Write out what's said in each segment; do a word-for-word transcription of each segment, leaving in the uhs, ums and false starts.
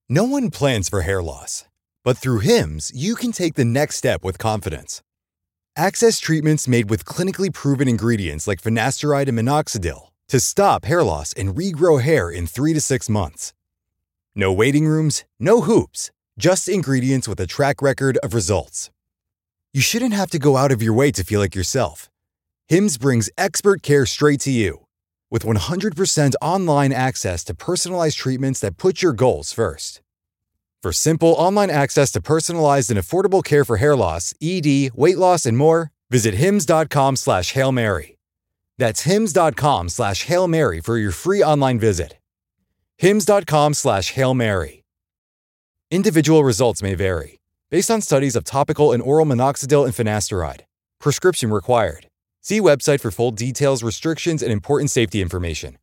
No one plans for hair loss, but through Hims, you can take the next step with confidence. Access treatments made with clinically proven ingredients like finasteride and minoxidil to stop hair loss and regrow hair in three to six months. No waiting rooms, no hoops, just ingredients with a track record of results. You shouldn't have to go out of your way to feel like yourself. Hims brings expert care straight to you. With one hundred percent online access to personalized treatments that put your goals first. For simple online access to personalized and affordable care for hair loss, E D, weight loss, and more, visit hims.com slash Hail Mary. That's hims.com slash Hail Mary for your free online visit. hims.com slash Hail Mary. Individual results may vary, based on studies of topical and oral minoxidil and finasteride. Prescription required. See website for full details, restrictions, and important safety information.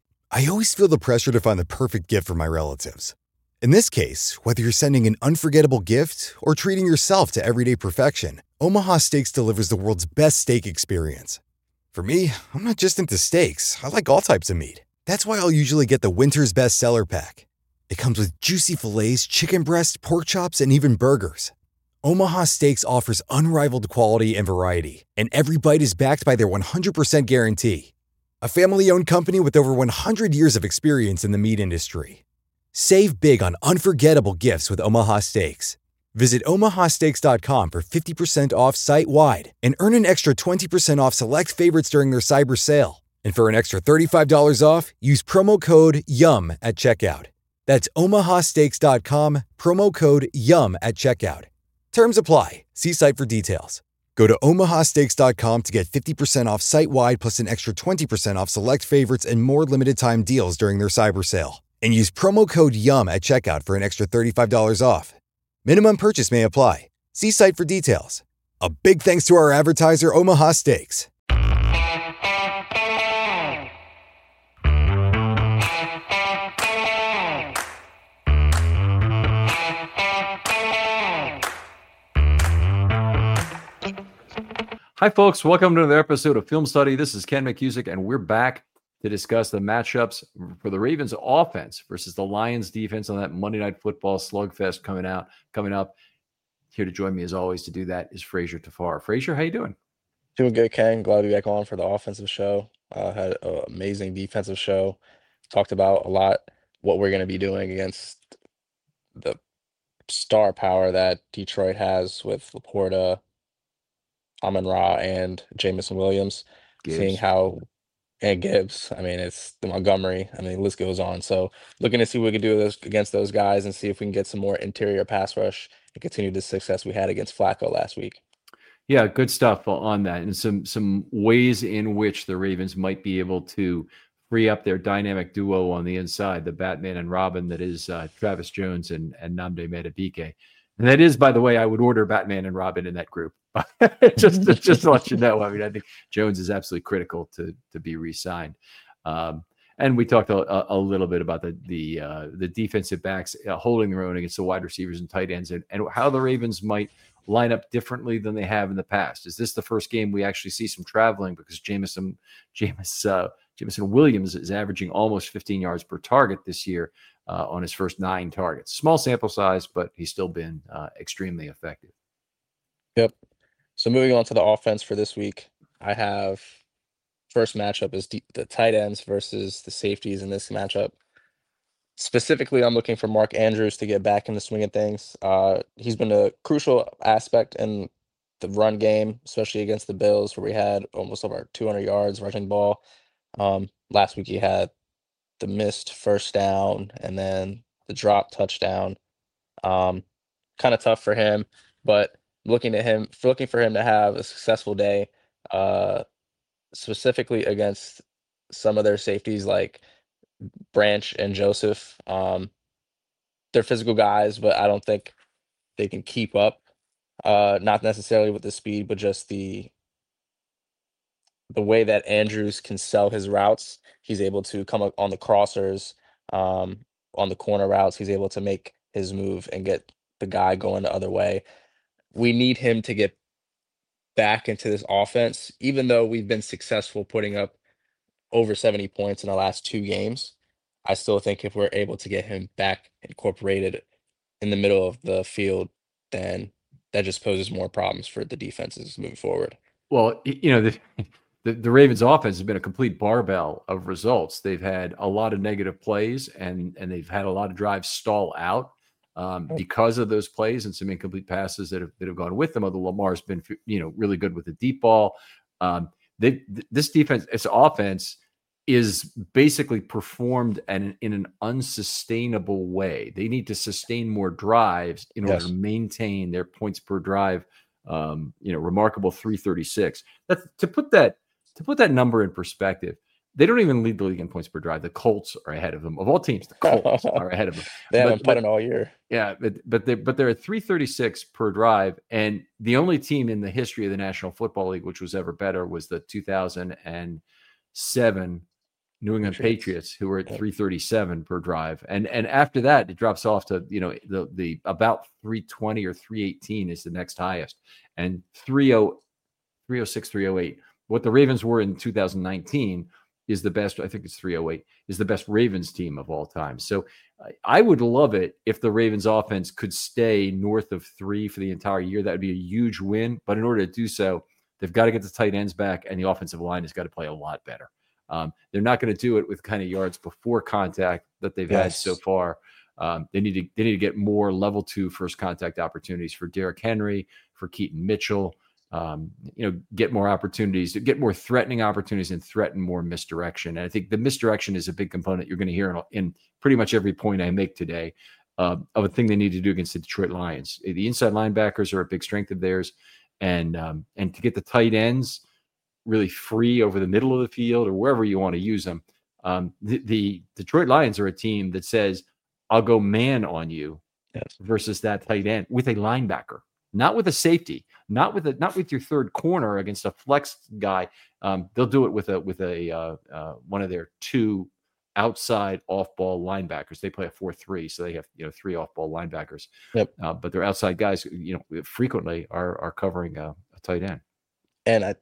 I always feel the pressure to find the perfect gift for my relatives. In this case, whether you're sending an unforgettable gift or treating yourself to everyday perfection, Omaha Steaks delivers the world's best steak experience. For me, I'm not just into steaks. I like all types of meat. That's why I'll usually get the Winter's Best Seller Pack. It comes with juicy fillets, chicken breast, pork chops, and even burgers. Omaha Steaks offers unrivaled quality and variety, and every bite is backed by their one hundred percent guarantee. A family-owned company with over one hundred years of experience in the meat industry. Save big on unforgettable gifts with Omaha Steaks. Visit omaha steaks dot com for fifty percent off site-wide and earn an extra twenty percent off select favorites during their cyber sale. And for an extra thirty-five dollars off, use promo code YUM at checkout. That's omaha steaks dot com, promo code YUM at checkout. Terms apply. See site for details. Go to omaha steaks dot com to get fifty percent off site-wide plus an extra twenty percent off select favorites and more limited-time deals during their cyber sale. And use promo code YUM at checkout for an extra thirty-five dollars off. Minimum purchase may apply. See site for details. A big thanks to our advertiser, Omaha Steaks. Hi, folks. Welcome to another episode of Film Study. This is Ken McCusick, and we're back to discuss the matchups for the Ravens offense versus the Lions defense on that Monday Night Football slugfest coming out, coming up. Here to join me, as always, to do that is Frazier Tafar. Frazier, how you doing? Doing good, Ken. Glad to be back on for the offensive show. Uh, had an amazing defensive show. Talked about a lot what we're going to be doing against the star power that Detroit has with Laporta, Amon-Ra, and Jamison Williams. Gibbs. Seeing how and Gibbs. I mean, it's the Montgomery. I mean, the list goes on. So looking to see what we can do those, against those guys and see if we can get some more interior pass rush and continue the success we had against Flacco last week. Yeah, good stuff on that, and some some ways in which the Ravens might be able to free up their dynamic duo on the inside, the Batman and Robin that is uh, Travis Jones and and Nnamdi Madubuike. And that is, by the way, I would order Batman and Robin in that group. just, to, just to let you know. I mean, I think Jones is absolutely critical to to be re-signed. Um, and we talked a, a little bit about the the uh, the defensive backs uh, holding their own against the wide receivers and tight ends, and, and how the Ravens might line up differently than they have in the past. Is this the first game we actually see some traveling? Because Jamison, James, uh, Jamison Williams is averaging almost fifteen yards per target this year uh, on his first nine targets. Small sample size, but he's still been uh, extremely effective. Yep. So moving on to the offense for this week, I have first matchup is the, the tight ends versus the safeties in this matchup. Specifically, I'm looking for Mark Andrews to get back in the swing of things. Uh, he's been a crucial aspect in the run game, especially against the Bills, where we had almost over two hundred yards rushing the ball. Um, last week, he had the missed first down and then the drop touchdown. Um, kind of tough for him, but looking at him, looking for him to have a successful day, uh, specifically against some of their safeties like Branch and Joseph. Um, they're physical guys, but I don't think they can keep up. Uh, not necessarily with the speed, but just the the way that Andrews can sell his routes. He's able to come up on the crossers, um, on the corner routes. He's able to make his move and get the guy going the other way. We need him to get back into this offense, even though we've been successful putting up over seventy points in the last two games. I still think if we're able to get him back incorporated in the middle of the field, then that just poses more problems for the defenses moving forward. Well, you know, the, the, the Ravens offense has been a complete barbell of results. They've had a lot of negative plays and, and they've had a lot of drives stall out um, because of those plays and some incomplete passes that have, that have gone with them. Although Lamar's been, you know, really good with the deep ball. Um, they, this defense, its offense is basically performed in, in an unsustainable way. They need to sustain more drives in order yes. to maintain their points per drive. Um, you know, remarkable three thirty-six. That's to put that to put that number in perspective. They don't even lead the league in points per drive. The Colts are ahead of them. Of all teams, the Colts are ahead of them. They but, haven't put in all year. Yeah, but but they but they're at three thirty-six per drive, and the only team in the history of the National Football League which was ever better was the two thousand seven New England Patriots, Patriots who were at three thirty-seven per drive. And and after that, it drops off to, you know, the the about three twenty or three eighteen is the next highest. And three oh six, three oh eight. What the Ravens were in two thousand nineteen is the best, I think it's three oh eight, is the best Ravens team of all time. So I would love it if the Ravens offense could stay north of three for the entire year. That would be a huge win. But in order to do so, they've got to get the tight ends back, and the offensive line has got to play a lot better. Um, they're not going to do it with kind of yards before contact that they've yes. had so far. Um, they need to they need to get more level two first contact opportunities for Derrick Henry, for Keaton Mitchell. Um, you know, get more opportunities, get more threatening opportunities, and threaten more misdirection. And I think the misdirection is a big component you're going to hear in, in pretty much every point I make today uh, of a thing they need to do against the Detroit Lions. The inside linebackers are a big strength of theirs, and um, and to get the tight ends really free over the middle of the field or wherever you want to use them. Um, the, the Detroit Lions are a team that says, I'll go man on you yes. versus that tight end with a linebacker, not with a safety, not with a, not with your third corner against a flex guy. Um, they'll do it with a, with a, uh, uh, one of their two outside off ball linebackers. They play a four, three. So they have, you know, three off ball linebackers, yep. uh, but their outside guys, you know, frequently are, are covering a, a tight end. And I,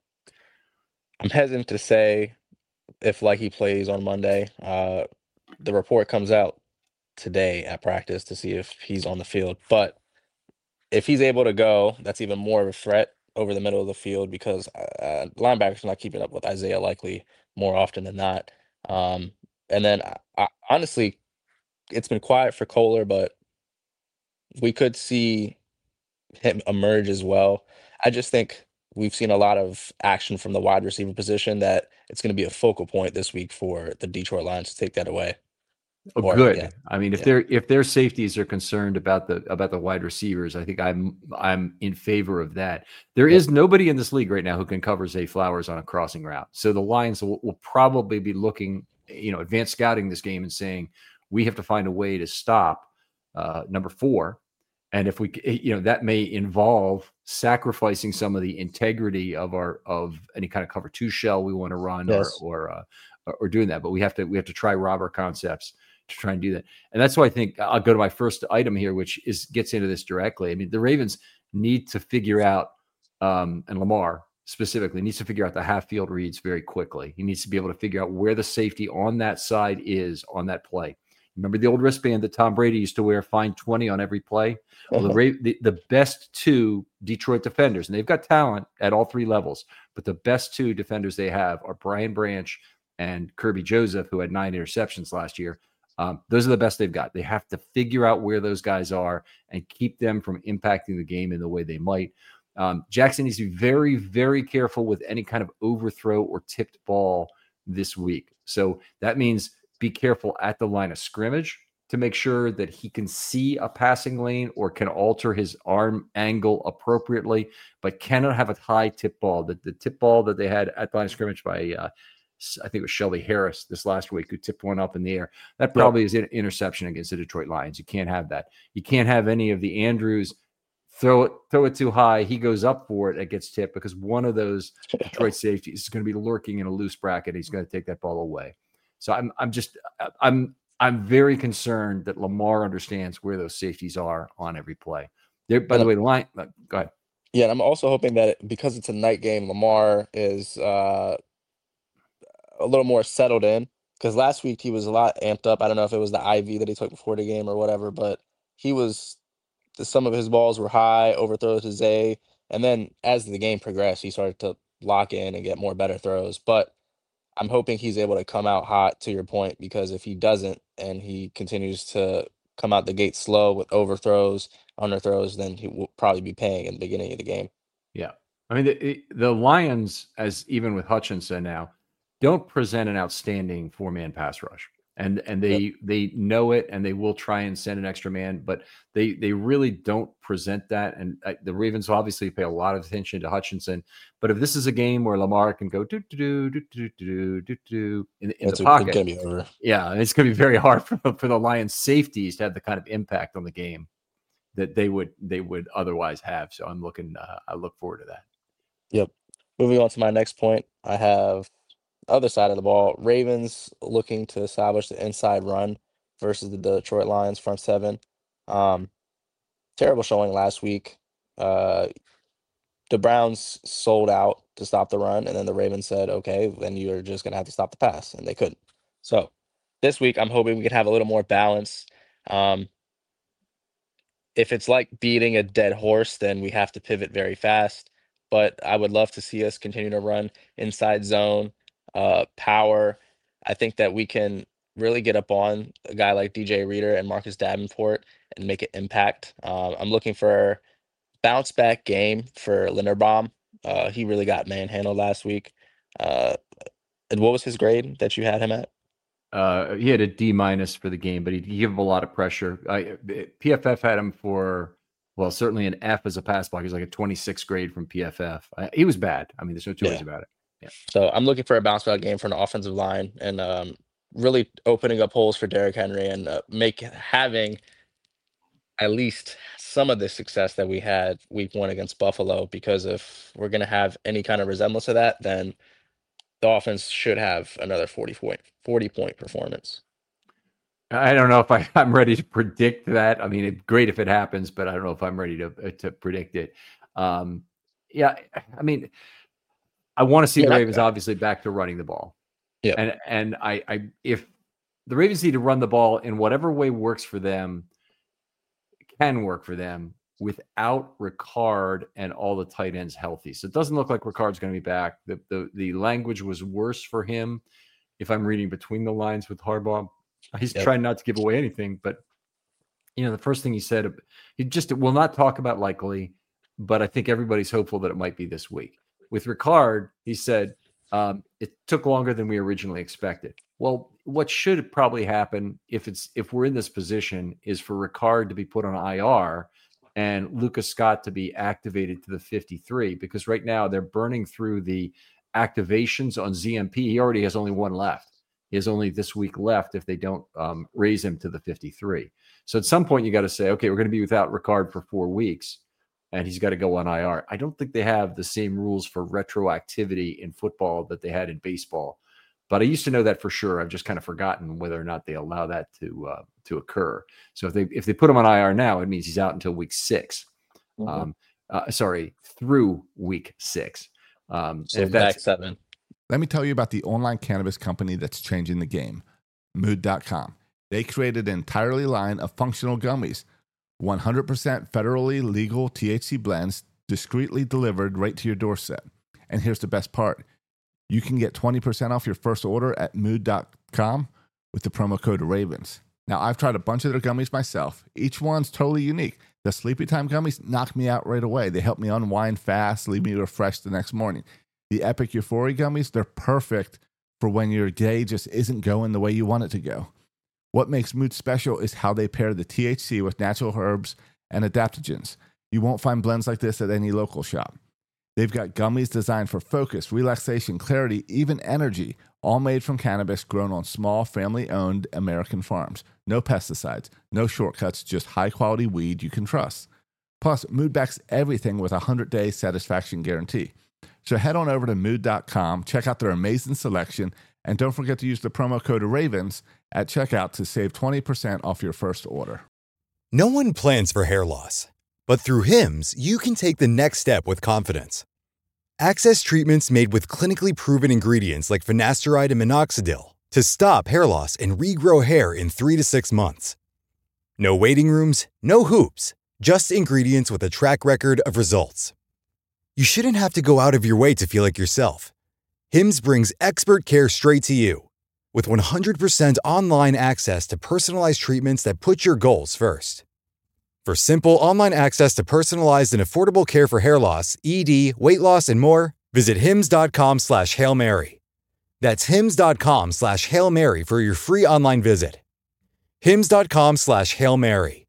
I'm hesitant to say if like he plays on Monday. Uh, the report comes out today at practice to see if he's on the field. But if he's able to go, that's even more of a threat over the middle of the field because uh, linebackers are not keeping up with Isaiah Likely more often than not. Um, and then I, I, honestly, it's been quiet for Kohler, but we could see him emerge as well. I just think we've seen a lot of action from the wide receiver position that it's going to be a focal point this week for the Detroit Lions to take that away. Oh, or, good. Yeah. I mean, if yeah. their if their safeties are concerned about the about the wide receivers, I think I'm I'm in favor of that. There yeah. is nobody in this league right now who can cover Zay Flowers on a crossing route. So the Lions will, will probably be looking, you know, advanced scouting this game and saying we have to find a way to stop uh, number four. And if we, you know, that may involve sacrificing some of the integrity of our of any kind of cover two shell we want to run, yes. or or, uh, or or doing that. But we have to we have to try robber concepts to try and do that. And that's why I think I'll go to my first item here, which is gets into this directly. I mean, the Ravens need to figure out, um, and Lamar specifically needs to figure out the half field reads very quickly. He needs to be able to figure out where the safety on that side is on that play. Remember the old wristband that Tom Brady used to wear, find twenty on every play? Well, the, the the best two Detroit defenders, and they've got talent at all three levels, but the best two defenders they have are Brian Branch and Kirby Joseph, who had nine interceptions last year. Um, those are the best they've got. They have to figure out where those guys are and keep them from impacting the game in the way they might. Um, Jackson needs to be very, very careful with any kind of overthrow or tipped ball this week. So that means be careful at the line of scrimmage to make sure that he can see a passing lane or can alter his arm angle appropriately, but cannot have a high tip ball. The, the tip ball that they had at the line of scrimmage by, uh, I think it was Shelby Harris this last week, who tipped one up in the air. That probably yep. is an interception against the Detroit Lions. You can't have that. You can't have any of the Andrews throw it, throw it too high. He goes up for it. It gets tipped because one of those Detroit safeties is going to be lurking in a loose bracket. He's going to take that ball away. So I'm I'm just I'm I'm very concerned that Lamar understands where those safeties are on every play. There, by the way, the line. Uh, go ahead. Yeah, and I'm also hoping that because it's a night game, Lamar is uh, a little more settled in because last week he was a lot amped up. I don't know if it was the I V that he took before the game or whatever, but he was the, some of his balls were high, overthrows to Zay, and then as the game progressed, he started to lock in and get more better throws. But I'm hoping he's able to come out hot, to your point, because if he doesn't and he continues to come out the gate slow with overthrows, underthrows, then he will probably be paying in the beginning of the game. Yeah. I mean, the, the Lions, as even with Hutchinson now, don't present an outstanding four-man pass rush. And and they yep. they know it, and they will try and send an extra man, but they they really don't present that. And uh, the Ravens obviously pay a lot of attention to Hutchinson. But if this is a game where Lamar can go do do do do do do do in, in the pocket, it's gonna be over. Yeah, it's going to be very hard for for the Lions safeties to have the kind of impact on the game that they would they would otherwise have. So I'm looking, uh, I look forward to that. Yep. Moving on to my next point, I have other side of the ball, Ravens looking to establish the inside run versus the Detroit Lions front seven. Um, terrible showing last week. Uh, the Browns sold out to stop the run, and then the Ravens said, okay, then you're just going to have to stop the pass, and they couldn't. So this week, I'm hoping we can have a little more balance. Um, if it's like beating a dead horse, then we have to pivot very fast. But I would love to see us continue to run inside zone. Uh, power. I think that we can really get up on a guy like D J Reader and Marcus Davenport and make an impact. Uh, I'm looking for bounce back game for Linderbaum. Uh, he really got manhandled last week. Uh, and what was his grade that you had him at? Uh, he had a D minus for the game, but he gave him a lot of pressure. I, P F F had him for, well, certainly an F as a pass block. He's like a twenty-six grade from P F F. I, he was bad. I mean, there's no two Yeah. ways about it. Yeah. So I'm looking for a bounce back game from the offensive line and um, really opening up holes for Derrick Henry and uh, make having at least some of the success that we had week one against Buffalo. Because if we're going to have any kind of resemblance to that, then the offense should have another forty point, forty point performance. I don't know if I, I'm ready to predict that. I mean, it's great if it happens, but I don't know if I'm ready to to predict it. Um, yeah, I mean, I want to see Yeah, the that- Ravens obviously back to running the ball. Yeah. And and I, I if the Ravens need to run the ball in whatever way works for them, can work for them without Ricard and all the tight ends healthy. So it doesn't look like Ricard's going to be back. The, the the language was worse for him, if I'm reading between the lines with Harbaugh. He's Yep. trying not to give away anything, but you know, the first thing he said, he just will not talk about likely, but I think everybody's hopeful that it might be this week. With Ricard, he said, um, it took longer than we originally expected. Well, what should probably happen if it's if we're in this position is for Ricard to be put on I R and Lucas Scott to be activated to the fifty-three, because right now they're burning through the activations on Z M P. He already has only one left. He has only this week left if they don't um, raise him to the fifty-three. So at some point you got to say, okay, we're going to be without Ricard for four weeks. And he's got to go on I R. I don't think they have the same rules for retroactivity in football that they had in baseball, but I used to know that for sure. I've just kind of forgotten whether or not they allow that to uh, to occur. So if they if they put him on I R now, it means he's out until week six. Mm-hmm. Um, uh, sorry, through week six. Um, So if that's back seven. Let me tell you about the online cannabis company that's changing the game, mood dot com. They created an entirely line of functional gummies, one hundred percent federally legal T H C blends, discreetly delivered right to your doorstep. And here's the best part. You can get twenty percent off your first order at mood dot com with the promo code RAVENS. Now, I've tried a bunch of their gummies myself. Each one's totally unique. The Sleepy Time gummies knock me out right away. They help me unwind fast, leave me refreshed the next morning. The Epic Euphoria gummies, they're perfect for when your day just isn't going the way you want it to go. What makes Mood special is how they pair the T H C with natural herbs and adaptogens. You won't find blends like this at any local shop. They've got gummies designed for focus, relaxation, clarity, even energy, all made from cannabis grown on small, family-owned American farms. No pesticides, no shortcuts, just high-quality weed you can trust. Plus, Mood backs everything with a hundred-day satisfaction guarantee. So head on over to mood dot com, check out their amazing selection, and don't forget to use the promo code RAVENS at checkout to save twenty percent off your first order. No one plans for hair loss, but through Hims, you can take the next step with confidence. Access treatments made with clinically proven ingredients like finasteride and minoxidil to stop hair loss and regrow hair in three to six months. No waiting rooms, no hoops, just ingredients with a track record of results. You shouldn't have to go out of your way to feel like yourself. Hims brings expert care straight to you. With one hundred percent online access to personalized treatments that put your goals first. For simple online access to personalized and affordable care for hair loss, E D, weight loss, and more, visit hims.com slash Hail Mary. That's hims.com slash Hail Mary for your free online visit. hims.com slash Hail Mary.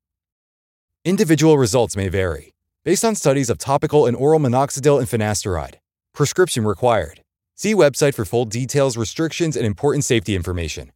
Individual results may vary, based on studies of topical and oral minoxidil and finasteride. Prescription required. See website for full details, restrictions, and important safety information.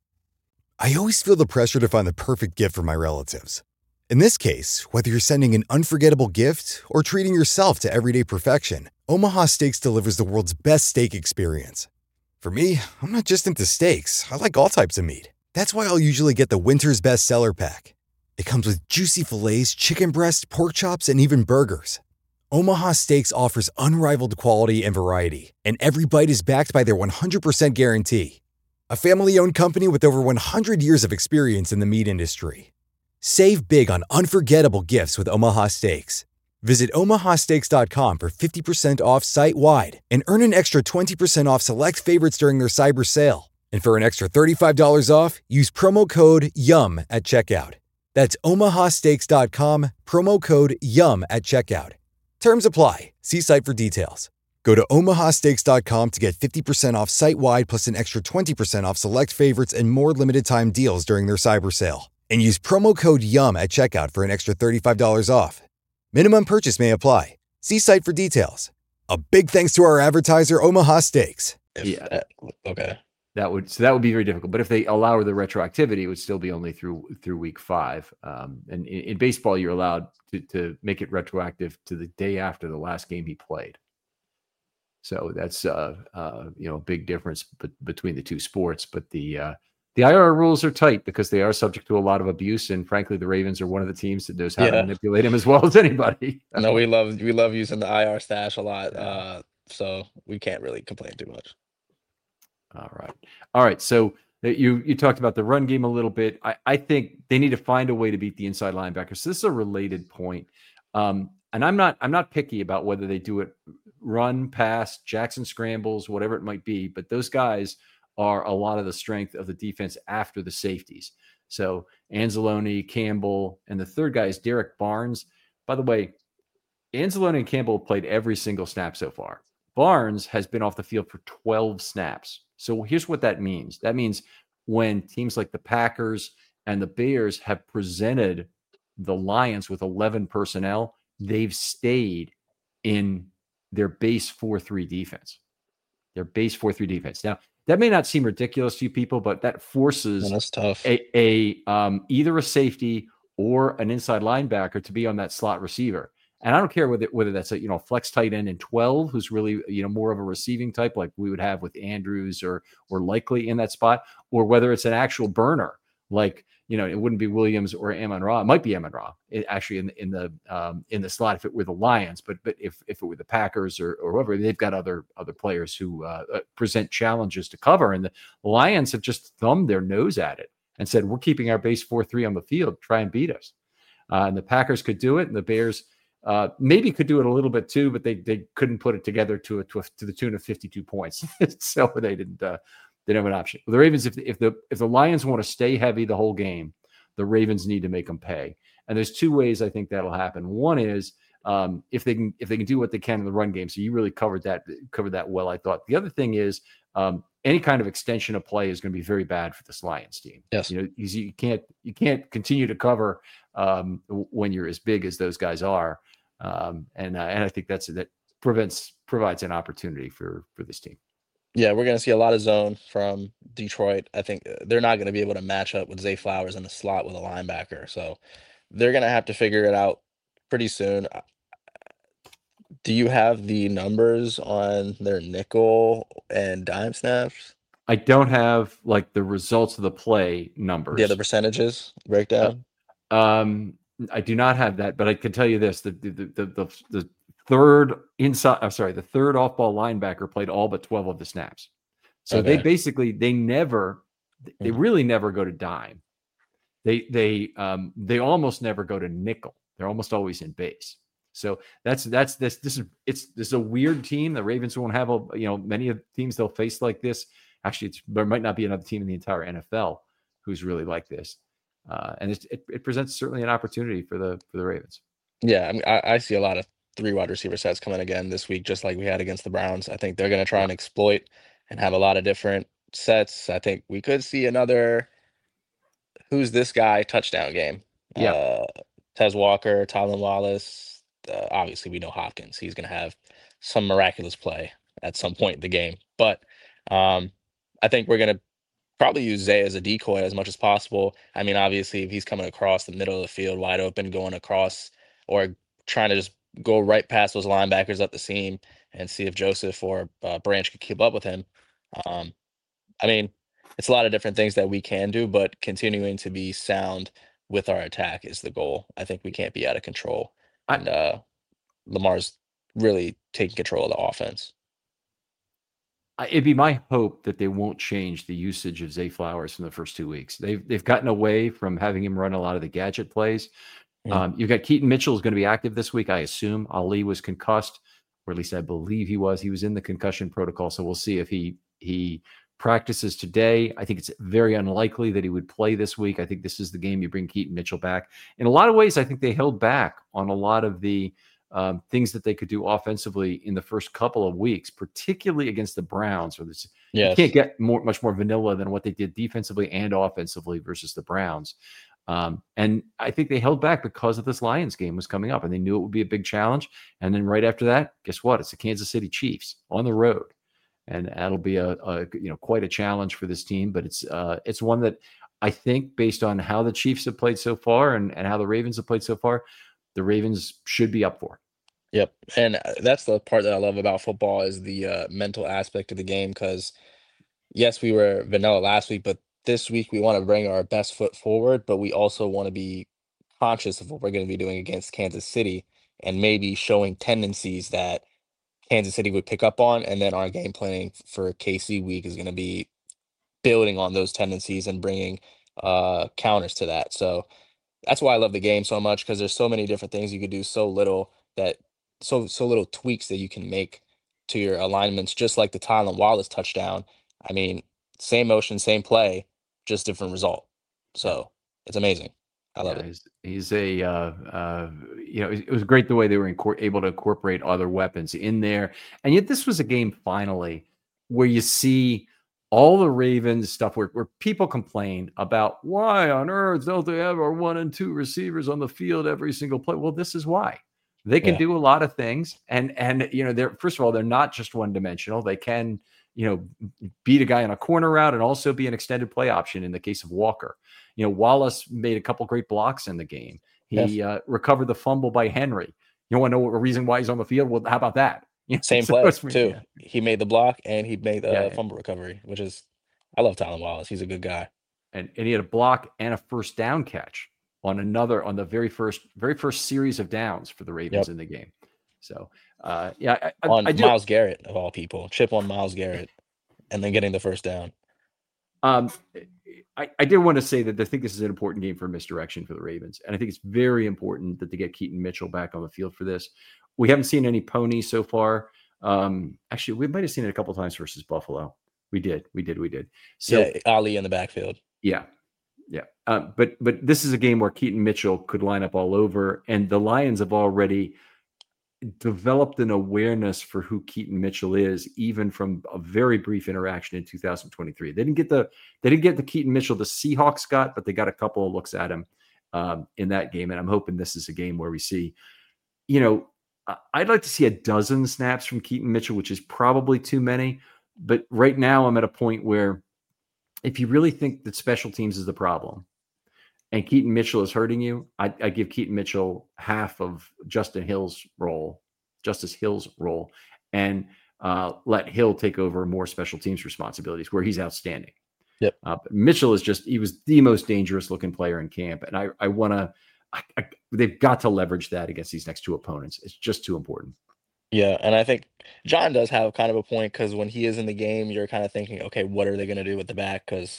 I always feel the pressure to find the perfect gift for my relatives. In this case, whether you're sending an unforgettable gift or treating yourself to everyday perfection, Omaha Steaks delivers the world's best steak experience. For me, I'm not just into steaks. I like all types of meat. That's why I'll usually get the Winter's Best Seller Pack. It comes with juicy fillets, chicken breast, pork chops, and even burgers. Omaha Steaks offers unrivaled quality and variety, and every bite is backed by their one hundred percent guarantee. A family-owned company with over one hundred years of experience in the meat industry. Save big on unforgettable gifts with Omaha Steaks. Visit omaha steaks dot com for fifty percent off site-wide and earn an extra twenty percent off select favorites during their cyber sale. And for an extra thirty-five dollars off, use promo code YUM at checkout. That's omaha steaks dot com, promo code YUM at checkout. Terms apply. See site for details. Go to omaha steaks dot com to get fifty percent off site-wide plus an extra twenty percent off select favorites and more limited-time deals during their cyber sale. And use promo code YUM at checkout for an extra thirty-five dollars off. Minimum purchase may apply. See site for details. A big thanks to our advertiser, Omaha Steaks. If Yeah. that- okay. That would so that would be very difficult. But if they allow the retroactivity, it would still be only through through week five. Um, and in, in baseball, you're allowed to, to make it retroactive to the day after the last game he played. So that's uh, uh, you know a big difference be- between the two sports. But the uh, the I R rules are tight because they are subject to a lot of abuse. And frankly, the Ravens are one of the teams that knows how Yeah. to manipulate him as well as anybody. No, we love we love using the I R stash a lot, uh, so we can't really complain too much. All right. All right. So that you you talked about the run game a little bit. I, I think they need to find a way to beat the inside linebackers. So this is a related point. Um, and I'm not I'm not picky about whether they do it run, pass, Jackson scrambles, whatever it might be. But those guys are a lot of the strength of the defense after the safeties. So Anzalone, Campbell, and the third guy is Derek Barnes. By the way, Anzalone and Campbell played every single snap so far. Barnes has been off the field for twelve snaps. So here's what that means. That means when teams like the Packers and the Bears have presented the Lions with eleven personnel, they've stayed in their base four three defense. Their base four three defense. Now, that may not seem ridiculous to you people, but that forces Man, that's tough. a, a um, either a safety or an inside linebacker to be on that slot receiver. And I don't care whether whether that's a you know flex tight end in twelve, who's really you know more of a receiving type like we would have with Andrews or or Likely in that spot, or whether it's an actual burner like you know it wouldn't be Williams or Amon Ra. It might be Amon Ra it, actually in the in the um, in the slot if it were the Lions, but but if if it were the Packers or or whoever, they've got other other players who uh, present challenges to cover, and the Lions have just thumbed their nose at it and said we're keeping our base four three on the field, try and beat us. Uh, and the Packers could do it, and the Bears. Uh, maybe could do it a little bit too, but they they couldn't put it together to a, to, a, to the tune of fifty-two points, so they didn't uh, they didn't have an option. The Ravens, if if the if the Lions want to stay heavy the whole game, the Ravens need to make them pay. And there's two ways I think that'll happen. One is um, if they can if they can do what they can in the run game. So you really covered that covered that well, I thought. The other thing is um, any kind of extension of play is going to be very bad for this Lions team. Yes, you know you, you can't you can't continue to cover um, when you're as big as those guys are. Um, and uh, and I think that's that prevents provides an opportunity for for this team. Yeah, we're going to see a lot of zone from Detroit. I think they're not going to be able to match up with Zay Flowers in the slot with a linebacker, so they're going to have to figure it out pretty soon. Do you have the numbers on their nickel and dime snaps? I don't have like the results of the play numbers. Yeah, the percentages breakdown. Uh, um. I do not have that, but I can tell you this: the the the the, the third inside, I'm sorry, the third off-ball linebacker played all but twelve of the snaps. So Okay. they basically they never they really never go to dime. They they um, they almost never go to nickel. They're almost always in base. So that's that's this this is it's this is a weird team. The Ravens won't have a you know many of the teams they'll face like this. Actually, it's, there might not be another team in the entire N F L who's really like this, uh, and it, it it presents certainly an opportunity for the for the Ravens. Yeah, I mean, I, I see a lot of three wide receiver sets coming again this week, just like we had against the Browns. I think they're going to try and exploit and have a lot of different sets. I think we could see another who's this guy touchdown game. Yeah. Uh, Tez Walker, Tylan Wallace. Uh, obviously, we know Hopkins. He's going to have some miraculous play at some point in the game. But um, I think we're going to probably use Zay as a decoy as much as possible. I mean, obviously, if he's coming across the middle of the field wide open, going across or trying to just go right past those linebackers up the seam and see if Joseph or uh, Branch could keep up with him. Um, I mean, it's a lot of different things that we can do, but continuing to be sound with our attack is the goal. I think we can't be out of control. I- And uh, Lamar's really taking control of the offense. I- It'd be my hope that they won't change the usage of Zay Flowers from the first two weeks. They've they've gotten away from having him run a lot of the gadget plays. Mm. Um, you've got Keaton Mitchell is going to be active this week, I assume. Ali was concussed, or at least I believe he was. He was in the concussion protocol, so we'll see if he he practices today. I think it's very unlikely that he would play this week. I think this is the game you bring Keaton Mitchell back. In a lot of ways, I think they held back on a lot of the um, things that they could do offensively in the first couple of weeks, particularly against the Browns. Where this, Yes. you can't get more, much more vanilla than what they did defensively and offensively versus the Browns. Um, and I think they held back because of this Lions game was coming up, and they knew it would be a big challenge. And then right after that, guess what? It's the Kansas City Chiefs on the road. And that'll be a, a you know quite a challenge for this team, but it's uh, it's one that I think, based on how the Chiefs have played so far and, and how the Ravens have played so far, the Ravens should be up for. Yep, and uh, that's the part that I love about football is the uh, mental aspect of the game. Because yes, we were vanilla last week, but this week we want to bring our best foot forward, but we also want to be conscious of what we're going to be doing against Kansas City and maybe showing tendencies that Kansas City would pick up on, and then our game planning for K C week is going to be building on those tendencies and bringing uh, counters to that. So that's why I love the game so much, because there's so many different things you could do, so little that so so little tweaks that you can make to your alignments, just like the Tylan Wallace touchdown. I mean, same motion, same play, just different result. So it's amazing. I love Yeah, it. He's, he's a, uh, uh, you know, it it was great the way they were incor- able to incorporate other weapons in there. And yet this was a game finally where you see all the Ravens stuff where, where people complain about why on earth don't they have our one and two receivers on the field every single play? Well, this is why. They can Yeah. do a lot of things. And, and, you know, they're, first of all, they're not just one dimensional. They can, you know, beat a guy on a corner route and also be an extended play option in the case of Walker. You know, Wallace made a couple great blocks in the game. He Yes. uh, recovered the fumble by Henry. You want to know a reason why he's on the field? Well, how about that? You know, Same so play it's- too. yeah. He made the block and he made the Yeah, uh, yeah. fumble recovery, which is I love Tylan Wallace. He's a good guy. And, and he had a block and a first down catch on another on the very first very first series of downs for the Ravens Yep. in the game. So uh, yeah, I, I, On I do. Myles Garrett of all people, chip on Myles Garrett, and then getting the first down. Um, I, I did want to say that I think this is an important game for misdirection for the Ravens. And I think it's very important that they get Keaton Mitchell back on the field for this. We haven't seen any ponies so far. Um, actually, we might have seen it a couple times versus Buffalo. We did, we did, we did. So yeah, Ali in the backfield. yeah, yeah. Uh, but but this is a game where Keaton Mitchell could line up all over, and the Lions have already developed an awareness for who Keaton Mitchell is, even from a very brief interaction in two thousand twenty-three. They didn't get the they didn't get the Keaton Mitchell the Seahawks got, but they got a couple of looks at him um, in that game. And I'm hoping this is a game where we see, you know, I- I'd like to see a dozen snaps from Keaton Mitchell, which is probably too many. But right now, I'm at a point where if you really think that special teams is the problem, and Keaton Mitchell is hurting you, I, I give Keaton Mitchell half of Justin Hill's role, Justice Hill's role, and uh, let Hill take over more special teams responsibilities where he's outstanding. Yep. Uh, but Mitchell is just, he was the most dangerous looking player in camp. And I, I want to, I, I, they've got to leverage that against these next two opponents. It's just too important. Yeah, and I think John does have kind of a point, because when he is in the game, you're kind of thinking, okay, what are they going to do with the back? Because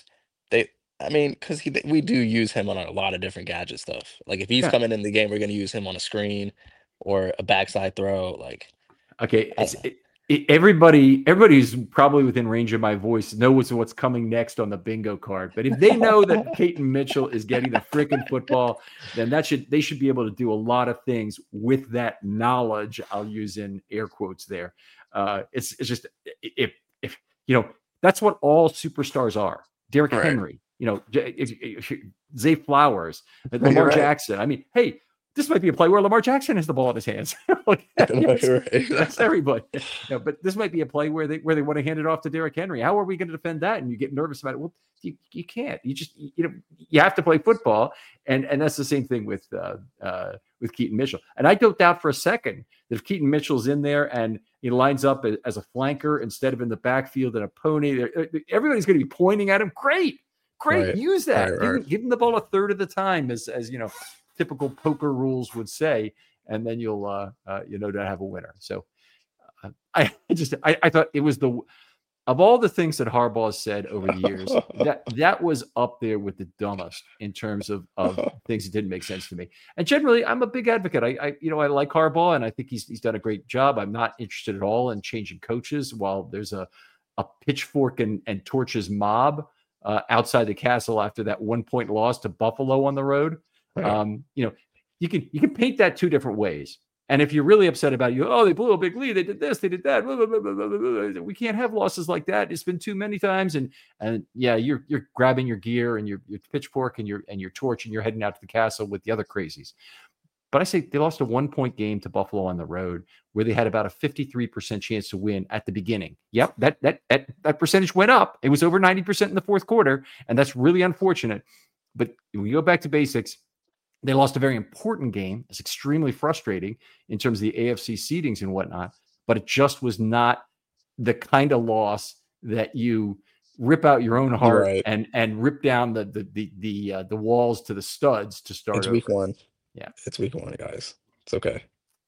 They, I mean, because he we do use him on a lot of different gadget stuff. Like if he's Yeah. coming in the game, we're going to use him on a screen or a backside throw. Like, Okay, I it's don't know. it, it, everybody. Everybody's probably within range of my voice knows what's coming next on the bingo card. But if they know that Keaton Mitchell is getting the freaking football, then that should they should be able to do a lot of things with that knowledge. I'll use in air quotes there. Uh, it's it's just if if you know that's what all superstars are. Derrick Right. Henry, you know, J- if, if, if, Zay Flowers, Lamar right. Jackson. I mean, hey. This might be a play where Lamar Jackson has the ball in his hands. Like, No, yes, you're right. that's everybody. You know, but this might be a play where they where they want to hand it off to Derrick Henry. How are we going to defend that? And you get nervous about it. Well, you, you can't. You just you know you have to play football, and and that's the same thing with uh, uh, with Keaton Mitchell. And I don't doubt for a second that if Keaton Mitchell's in there and he lines up as, as a flanker instead of in the backfield and a pony, everybody's going to be pointing at him. Great, great, Right. use that. Right, Give, him, right. give him the ball a third of the time, as as you know. Typical poker rules would say, and then you'll uh, uh you know to have a winner. So uh, I just I, I thought it was the of all the things that Harbaugh has said over the years, that that was up there with the dumbest in terms of of things that didn't make sense to me. And generally, I'm a big advocate. I, I you know I like Harbaugh, and I think he's he's done a great job. I'm not interested at all in changing coaches while there's a a pitchfork and, and torches mob uh, outside the castle after that one point loss to Buffalo on the road. Right. Um, you know, you can you can paint that two different ways. And if you're really upset about it, you go, oh, they blew a big lead, they did this, they did that. Blah, blah, blah, blah, blah, blah. We can't have losses like that. It's been too many times. And and yeah, you're you're grabbing your gear and your, your pitchfork and your and your torch and you're heading out to the castle with the other crazies. But I say they lost a one-point game to Buffalo on the road where they had about a fifty-three percent chance to win at the beginning. Yep, that that that that percentage went up. It was over ninety percent in the fourth quarter, and that's really unfortunate. But when you go back to basics, they lost a very important game. It's extremely frustrating in terms of the A F C seedings and whatnot, but it just was not the kind of loss that you rip out your own heart Right. and and rip down the the the the, uh, the walls to the studs to start It's week over. one. Yeah. It's week one, guys. It's okay.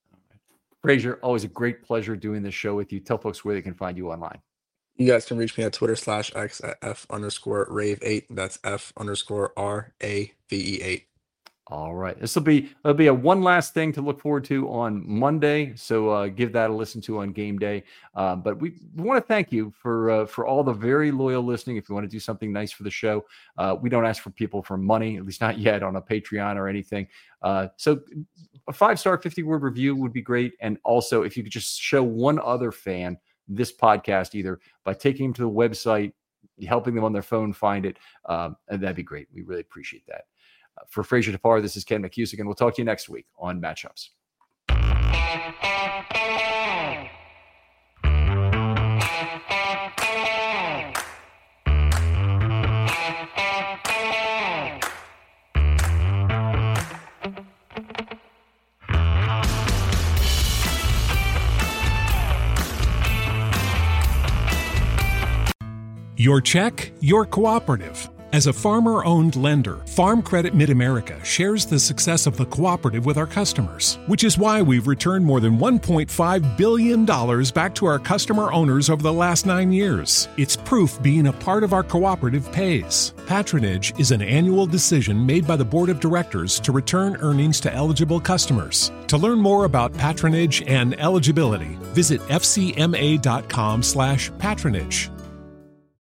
Frazier, always a great pleasure doing this show with you. Tell folks where they can find you online. You guys can reach me at Twitter slash X at F underscore rave eight. That's F underscore R A V E eight. All right. This will be it'll be a one last thing to look forward to on Monday. So uh, give that a listen to on game day. Uh, but we, we want to thank you for uh, for all the very loyal listening. If you want to do something nice for the show, uh, we don't ask for people for money, at least not yet on a Patreon or anything. Uh, so a five-star fifty word review would be great. And also if you could just show one other fan this podcast, either by taking them to the website, helping them on their phone find it, um, and that'd be great. We really appreciate that. Uh, for Frazier Tafar, this is Ken McCusick, and we'll talk to you next week on Matchups. Your check, your cooperative. As a farmer-owned lender, Farm Credit Mid-America shares the success of the cooperative with our customers, which is why we've returned more than one point five billion dollars back to our customer owners over the last nine years. It's proof being a part of our cooperative pays. Patronage is an annual decision made by the Board of Directors to return earnings to eligible customers. To learn more about patronage and eligibility, visit F C M A dot com slash patronage.